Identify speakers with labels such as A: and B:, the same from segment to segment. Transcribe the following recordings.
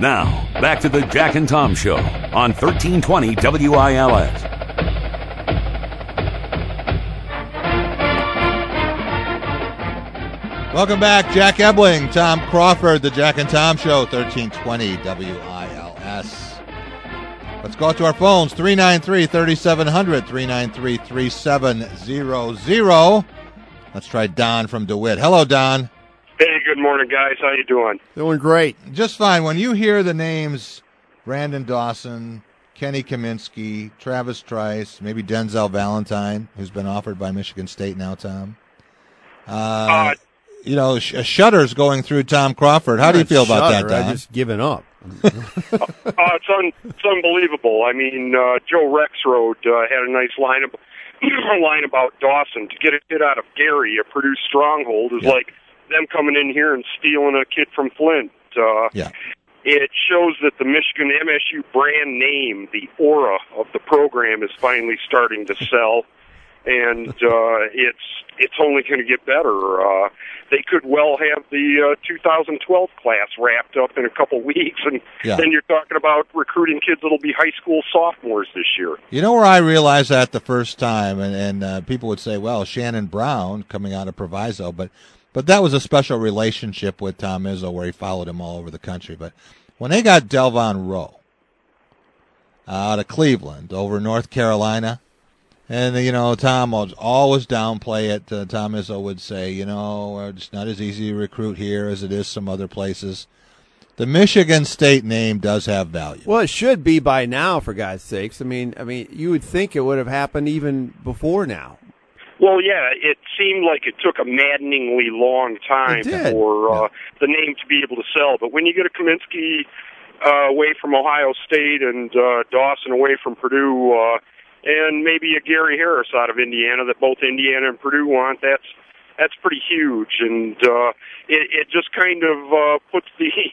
A: Now, back to the Jack and Tom Show on 1320 WILS.
B: Welcome back. Jack Ebling, Tom Crawford, the Jack and Tom Show, 1320 WILS. Let's go to our phones, 393-3700, 393-3700. Let's try Don from DeWitt. Hello, Don.
C: Hey, good morning, guys. How you doing?
D: Doing great.
B: Just fine. When you hear the names Brandon Dawson, Kenny Kaminsky, Travis Trice, maybe Denzel Valentine, who's been offered by Michigan State now, Tom. A shudder's going through Tom Crawford. How do you feel about that, Don?
D: I've just given up.
C: It's unbelievable. I mean, Joe Rexroad had a nice line about Dawson. To get a kid out of Gary, a Purdue stronghold, is like them coming in here and stealing a kid from Flint. It shows that the Michigan MSU brand name, the aura of the program, is finally starting to sell, and it's only going to get better. They could well have the 2012 class wrapped up in a couple weeks, and then you're talking about recruiting kids that'll be high school sophomores this year.
B: You know where I realized that the first time, and people would say, well, Shannon Brown coming out of Proviso, but that was a special relationship with Tom Izzo where he followed him all over the country. But when they got Delvon Rowe out of Cleveland over North Carolina, and, Tom would always downplay it. Tom Izzo would say, it's not as easy to recruit here as it is some other places. The Michigan State name does have value.
D: Well, it should be by now, for God's sakes. I mean, you would think it would have happened even before now.
C: Well, yeah, it seemed like it took a maddeningly long time for the name to be able to sell. But when you get a Kaminsky away from Ohio State and Dawson away from Purdue, and maybe a Gary Harris out of Indiana that both Indiana and Purdue want, that's pretty huge. And it just kind of puts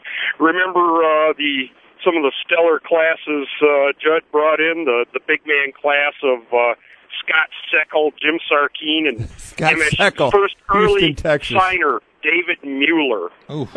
C: some of the stellar classes Judd brought in, the big man class of Scott Seckel, Jim Sarkeen, and MSU's first early signer, David Mueller.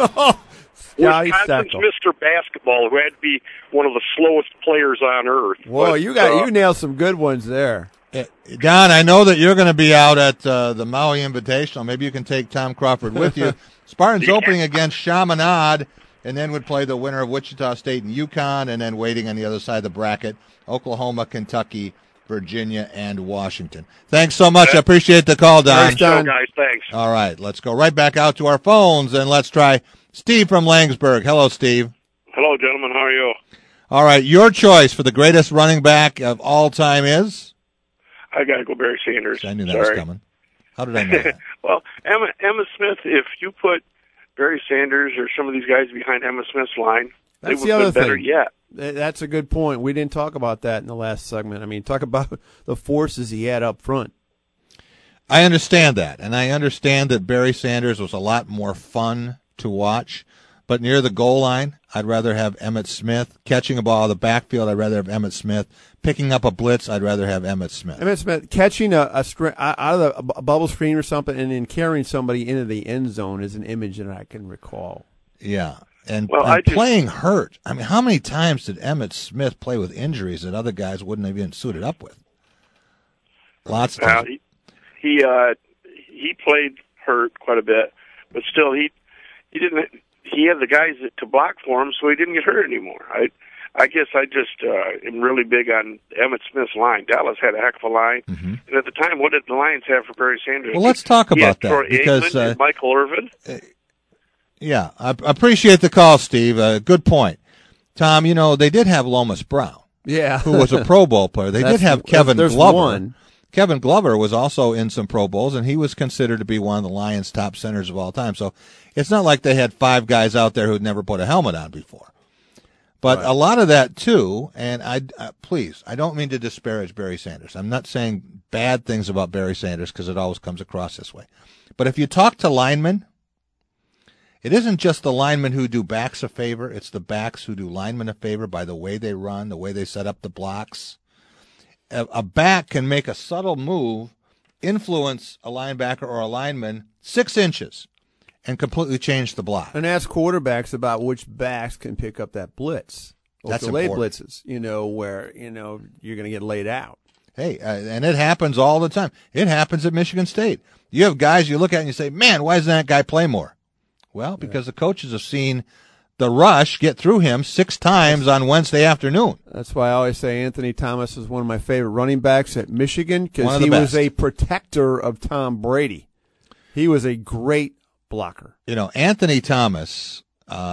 C: Wisconsin's Mr. Basketball, who had to be one of the slowest players on earth.
D: Whoa, you nailed some good ones there.
B: Don, I know that you're going to be out at the Maui Invitational. Maybe you can take Tom Crawford with you. Spartans opening against Chaminade, and then would play the winner of Wichita State and UConn, and then waiting on the other side of the bracket, Oklahoma, Kentucky, Virginia, and Washington. Thanks so much. I appreciate the call, Don.
C: Nice show, guys. Thanks.
B: All right, let's go right back out to our phones, and let's try Steve from Langsburg. Hello, Steve.
E: Hello, gentlemen. How are you?
B: All right, your choice for the greatest running back of all time is?
E: I got to go Barry Sanders.
B: I knew that was coming. How did I know that?
E: Well, Emma Smith, if you put Barry Sanders or some of these guys behind Emma Smith's line, they would have been better yet.
D: That's a good point. We didn't talk about that in the last segment. I mean, talk about the forces he had up front.
B: I understand that, and I understand that Barry Sanders was a lot more fun to watch, but near the goal line, I'd rather have Emmitt Smith. Catching a ball out of the backfield, I'd rather have Emmitt Smith. Picking up a blitz, I'd rather have Emmitt Smith.
D: Emmitt Smith catching a out of a bubble screen or something and then carrying somebody into the end zone is an image that I can recall.
B: Yeah. And playing hurt. I mean, how many times did Emmitt Smith play with injuries that other guys wouldn't have even suited up with? Lots of times.
E: He played hurt quite a bit, but still he didn't. He had the guys to block for him, so he didn't get hurt anymore. I guess I just am really big on Emmitt Smith's line. Dallas had a heck of a line, and at the time, what did the Lions have for Barry Sanders?
B: Well, let's talk about that
E: Troy
B: because
E: Aikman and Michael Irvin.
B: Yeah, I appreciate the call, Steve. Good point, Tom. You know, they did have Lomas Brown, who was a Pro Bowl player. They did have Kevin Glover. Kevin Glover was also in some Pro Bowls, and he was considered to be one of the Lions' top centers of all time. So it's not like they had five guys out there who'd never put a helmet on before. But a lot of that, too, and please, I don't mean to disparage Barry Sanders. I'm not saying bad things about Barry Sanders because it always comes across this way. But if you talk to linemen, it isn't just the linemen who do backs a favor. It's the backs who do linemen a favor by the way they run, the way they set up the blocks. A back can make a subtle move, influence a linebacker or a lineman 6 inches, and completely changed the block.
D: And ask quarterbacks about which backs can pick up that blitz.
B: That's
D: delayed
B: important.
D: blitzes, where, you're going to get laid out.
B: Hey, and it happens all the time. It happens at Michigan State. You have guys you look at and you say, man, why doesn't that guy play more? Well, because the coaches have seen the rush get through him 6 times on Wednesday afternoon.
D: That's why I always say Anthony Thomas is one of my favorite running backs at Michigan because he was a protector of Tom Brady. He was a great blocker.
B: Anthony Thomas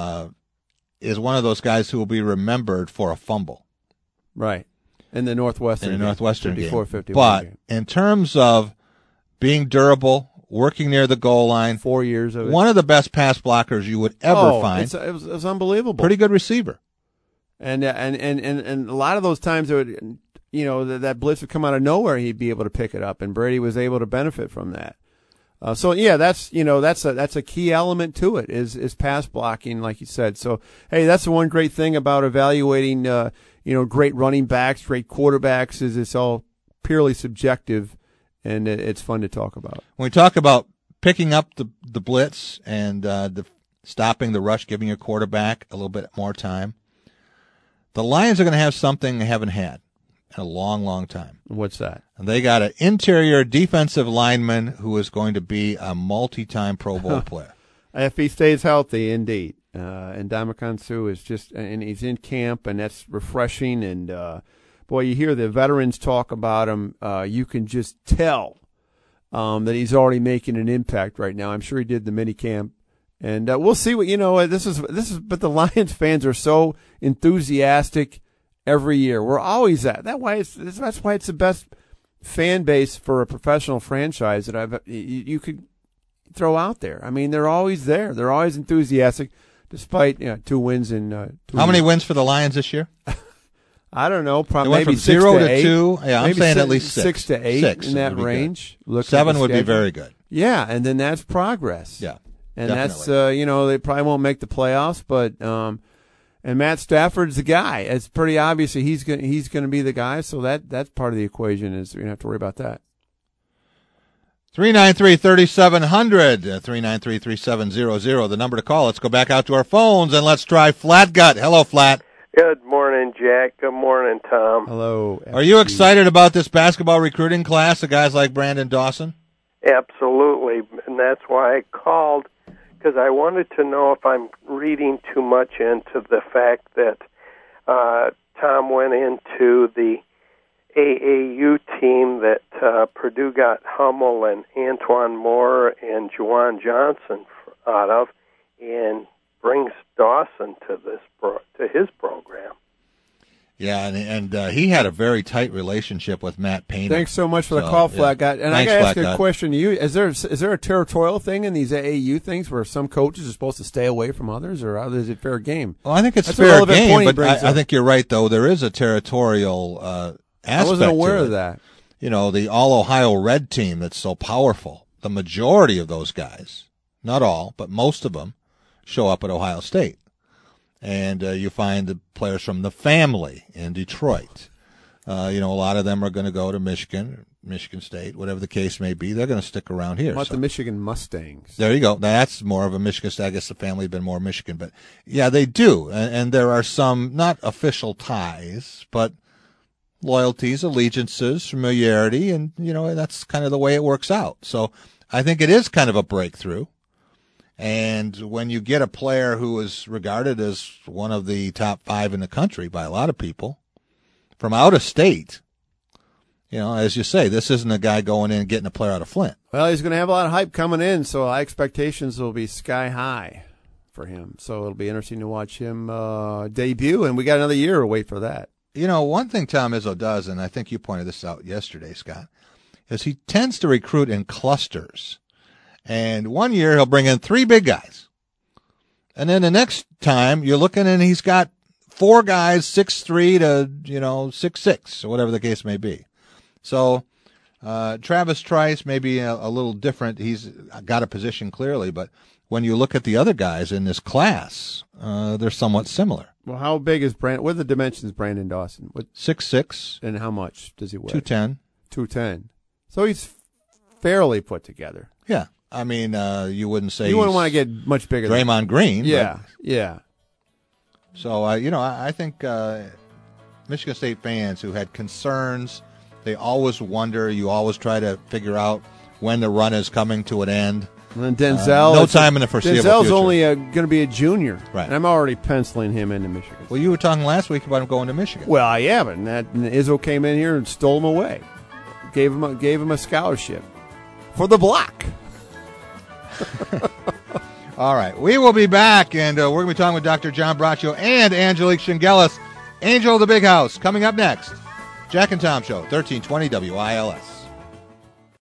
B: is one of those guys who will be remembered for a fumble.
D: Right. In the Northwestern game.
B: 54-51 But
D: game.
B: In terms of being durable, working near the goal line,
D: 4 years of it.
B: One of the best pass blockers you would ever find.
D: It was unbelievable.
B: Pretty good receiver.
D: And a lot of those times it would, that blitz would come out of nowhere. He'd be able to pick it up, and Brady was able to benefit from that. That's a key element to it is pass blocking, like you said. So hey, that's the one great thing about evaluating, great running backs, great quarterbacks is it's all purely subjective, and it's fun to talk about.
B: When we talk about picking up the blitz and stopping the rush, giving your quarterback a little bit more time, the Lions are going to have something they haven't had in a long, long time.
D: What's that?
B: And they got an interior defensive lineman who is going to be a multi-time Pro Bowl player.
D: If he stays healthy, indeed. And Ndamukong Suh is and he's in camp, and that's refreshing. And, boy, you hear the veterans talk about him. You can just tell that he's already making an impact right now. I'm sure he did the mini camp. And we'll see what, this is, but the Lions fans are so enthusiastic every year. We're always at that's why it's the best fan base for a professional franchise that you could throw out there. I mean, they're always there. They're always enthusiastic, despite 2 wins in 2
B: How many wins for the Lions this year?
D: I don't know. Probably
B: maybe
D: from
B: 0 to 2. Yeah, I'm saying at least
D: 6 to 8 in that range.
B: 7 would be very good.
D: Yeah, and then that's progress.
B: Yeah,
D: and
B: definitely.
D: that's they probably won't make the playoffs, but and Matt Stafford's the guy. It's pretty obvious that he's going to be the guy. So that's part of the equation is you're going to have to worry about that.
B: 393-3700, 393-3700, the number to call. Let's go back out to our phones and let's try Flat Gut. Hello, Flat.
F: Good morning, Jack. Good morning, Tom.
D: Hello.
B: Are you excited about this basketball recruiting class of guys like Brandon Dawson?
F: Absolutely, and that's why I called, because I wanted to know if I'm reading too much into the fact that Tom went into the AAU team that Purdue got Hummel and Antoine Moore and Juwan Johnson out of, and brings Dawson to his program.
B: Yeah, and he had a very tight relationship with Matt Payne.
D: Thanks so much for the call, Flat Guy. And
B: thanks,
D: I got to ask a question to you: Is there a territorial thing in these AAU things where some coaches are supposed to stay away from others, or is it fair game?
B: Well, I think it's fair game, but I think you're right. Though there is a territorial aspect.
D: I wasn't aware of that.
B: The All-Ohio Red team that's so powerful. The majority of those guys, not all, but most of them, show up at Ohio State. And you find the players from the family in Detroit. A lot of them are going to go to Michigan State, whatever the case may be. They're going to stick around here.
D: How about the Michigan Mustangs?
B: There you go. That's more of a Michigan State. I guess the family have been more Michigan. But, yeah, they do. And there are some, not official ties, but loyalties, allegiances, familiarity, and, that's kind of the way it works out. So I think it is kind of a breakthrough. And when you get a player who is regarded as one of the top 5 in the country by a lot of people from out of state, as you say, this isn't a guy going in and getting a player out of Flint.
D: Well, he's going to have a lot of hype coming in, so expectations will be sky high for him. So it'll be interesting to watch him debut, and we got another year to wait for that.
B: One thing Tom Izzo does, and I think you pointed this out yesterday, Scott, is he tends to recruit in clusters. And one year he'll bring in 3 big guys. And then the next time you're looking and he's got 4 guys, 6'3" to, 6'6", or whatever the case may be. So Travis Trice may be a little different. He's got a position clearly, but when you look at the other guys in this class, they're somewhat similar.
D: Well, how big is Brandon? What are the dimensions, Brandon Dawson?
B: 6'6".
D: And how much does he weigh?
B: 210.
D: 210. So he's fairly put together.
B: Yeah. I mean, you wouldn't say
D: you wouldn't want to get much bigger.
B: Draymond Green.
D: Yeah, yeah.
B: So, I think Michigan State fans who had concerns, they always wonder. You always try to figure out when the run is coming to an end.
D: And Denzel,
B: no time in the foreseeable future.
D: Denzel's only going to be a junior,
B: right?
D: And I'm already penciling him into Michigan.
B: Well, you were talking last week about him going to Michigan.
D: Well, yeah, but Izzo came in here and stole him away, gave him a scholarship for the block.
B: All right, we will be back, and we're going to be talking with Dr. John Braccio and Angelique Shingelis, Angel of the Big House, coming up next. Jack and Tom Show, 1320 WILS.